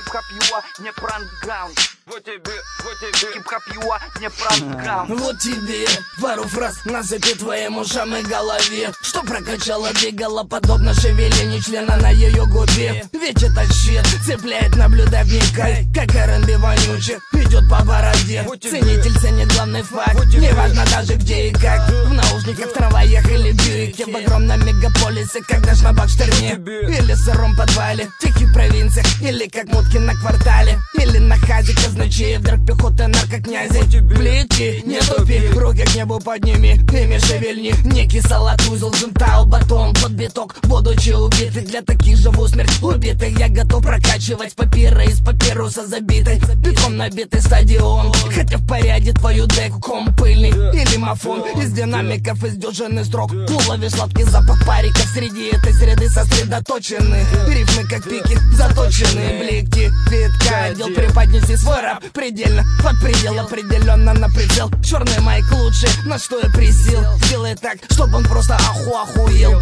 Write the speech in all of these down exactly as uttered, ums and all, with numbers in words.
Хип-хоп юа, не про андеграунд. Вот тебе, вот тебе. Хип-хоп юа, не про андеграунд. Вот тебе пару фраз насыпи твоим ушам и голове, что прокачала, двигала подобно шевелению члена на ее губе. Ведь этот щит цепляет, наблюдай, вникай, как эр энд би вонючий идет по бороде. Ценитель ценит главный факт, неважно даже где и как. В наушниках, в трамваях или бьюике, в огромном мегаполисе, как даже на Бакштерне. Или в сыром подвале, в тихих провинциях, или как мутки на квартале, или на хазе казначеев, вдруг пехоты наркокнязей. Плети, не тупи, руки к небу подними, ими шевельни. Некий салат, узел, джентайл, батон под биток. Будучи убитый, для таких же в усмерть убитых я готов прокачивать папиры из папируса забитой. Битком набитый стадион, хотя в порядке твою деку ком пыльный или мафон. Из динамиков, из дюжины строк уловишь сладкий запах париков. Среди этой среды сосредоточены рифмы как пики заточены. Блики, витка, отдел, преподнеси свой рэп предельно, под предел, определенно на прицел. Черный майк лучше, на что я присел. Сделай так, чтобы он просто аху-ахуел.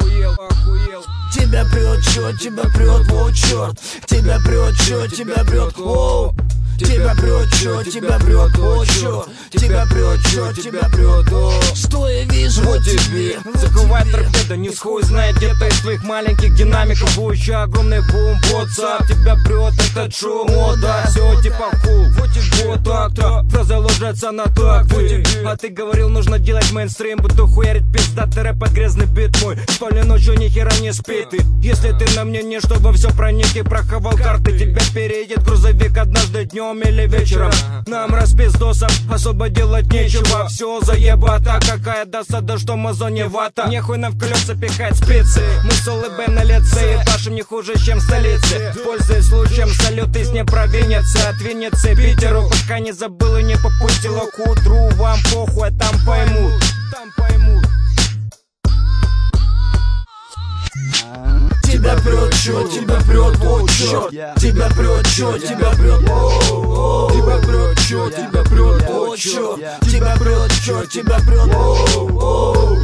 Тебя прет, чё, тебя прет, вот черт. Тебя прет, чё, тебя прет, оу. Тебя прет, чё, тебя прет, о, чё. Тебя прет, чё, тебя прет, о. Что я вижу, вот тебе. Закрывает торпеда, не схуй знает где-то из твоих маленьких динамиков. Будущий огромный бум, WhatsApp. Тебя прет этот шум, о да, все типа кул. Вот так-то, фраза ложится на такты. А ты говорил, нужно делать мейнстрим, буду хуярить пиздатый рэп под грязный бит мой. Спали ночью, ни хера не спит ты. Если ты на мне не, чтобы все проник и прохавал карты, тебя переедет грузовик однажды днем или вечером. Нам распиздосом особо делать нечего. Все заебато, какая досада, что мазон не вата. Нехуй нам в колеса пихать спицы. Мы с улыбой на лице и пашем не хуже, чем в столице. Пользуясь случаем, салют из непровинницы. От Винницы Питеру, пока не забыл и не попустила к утру. Вам похуй, там поймут. Там поймут. Тебя прет, чё, тебя прет, о, чёрт. Тебя прет, чё, тебя прет, о. Тебя прет, чё, тебя прет, о, чёрт. Тебя прет, чё, тебя прет, о.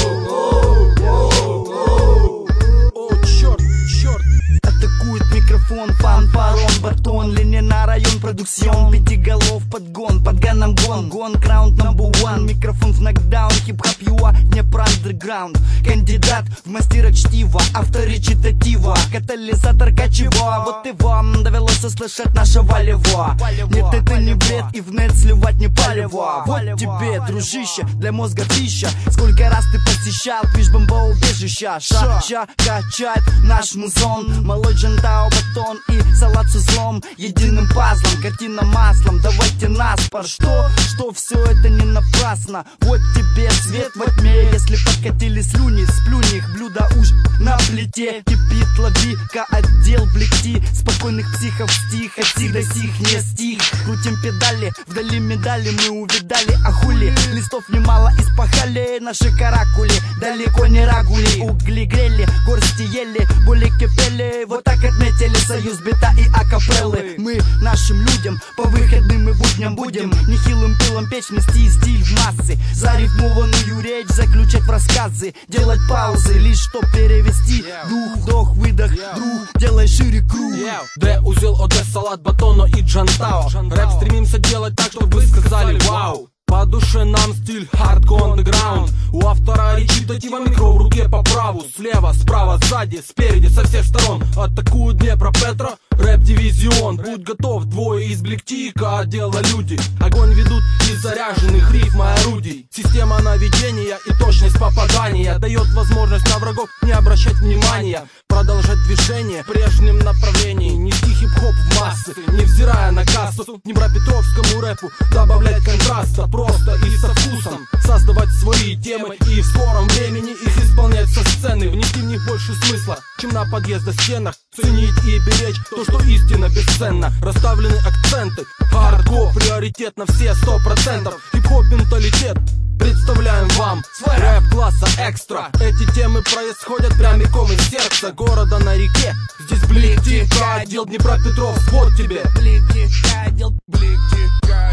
О, чёрт, чёрт. Атакует микрофон, фанфарон, батон, Ленина район, продукцион, пятиголов, подгон, под ганом гон, гон, краунд number one, микрофон в нокдаун, хип-хоп юа, не про андерграунд, кандидат в мастера чтива, авторечитатива, катализатор качева, вот и вам довелось услышать нашего лево. Нет, это не бред, и в нет сливать не палево. Вот тебе, дружище, для мозга пища, сколько раз ты посещал движ бомбоубежища. Ша-ша качает наш музон, малой джентао, батон и салат с узлом, единым пазлом, картина маслом, давайте наспор. Что? Что все это не напрасно. Вот тебе свет во тьме, если подкатили слюни, сплюнь их, блюдо уж на плите. Кипит, лови-ка отдел, блекти спокойных психов стих, от сих до сих не стих. Крутим педали, вдали медали мы увидали, а хули листов немало испахали наши каракули. Далеко не рагули, угли грели, горсти ели, боли кипели. Вот так отметили союз бита и акапеллы. Мы нашим людям по выходным и будням будем нехилым пилом печь, нести стиль в массы, зарифмованную речь заключать в рассказы, делать паузы, лишь чтоб перевести дух, вдох, выдох, друг, делай шире круг. Д, узел, ОД, салат, батоно и джантао. Рэп стремимся делать так, чтобы вы сказали вау. По душе нам стиль hardcore underground. У автора речитатива микро в руке по праву. Слева, справа, сзади, спереди, со всех сторон. Атакуют Днепропетро, рэп-дивизион. Будь готов, двое из бликтика отдела люди. Огонь ведут из заряженных рифм и орудий. Система наведения и точность попадания дает возможность на врагов не обращать внимания. Продолжать движение в прежнем направлении. Нести хип-хоп в массы, невзирая на кассу. Днепропетровскому рэпу добавлять контраста. Просто и со вкусом создавать свои темы и в скором времени их исполнять со сцены. Внести в них больше смысла, чем на подъезда стенах. Ценить и беречь то, что истинно бесценно. Расставлены акценты, хардкор приоритет на все сто процентов. Хип-хоп менталитет представляем вам рэп класса экстра. Эти темы происходят прямиком из сердца города на реке. Здесь блик-тик, отдел Днепропетровск, вот тебе. Блик-тик, отдел, блик-тик, отдел.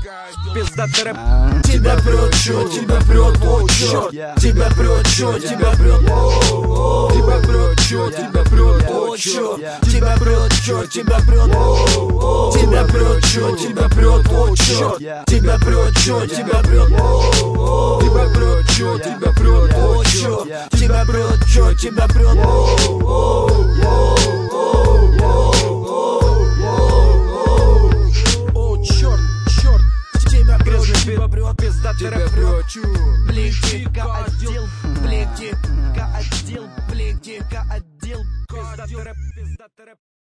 Пиздатый рэп. Тебя прет, чё, тебя прет, о, чёрт. Тебя прет, чё, тебя прет, о, тебя прет, чё, тебя прет, о, чёрт. Тебя прет, чё, тебя прет, о, тебя прет, чё, тебя прет, о, чёрт. Тебя прет, чё, тебя прет, о, тебя прет, чё, тебя прет, о, чёрт. Тебя прет, чё, тебя прет, о, о, чёрт, чёрт. Тебя прет, тебя прет, Пиздатый рэп. Блиндика отдел, блиндика отдел, блиндика отдел. Пиздатый рэп. Пиздатый рэп.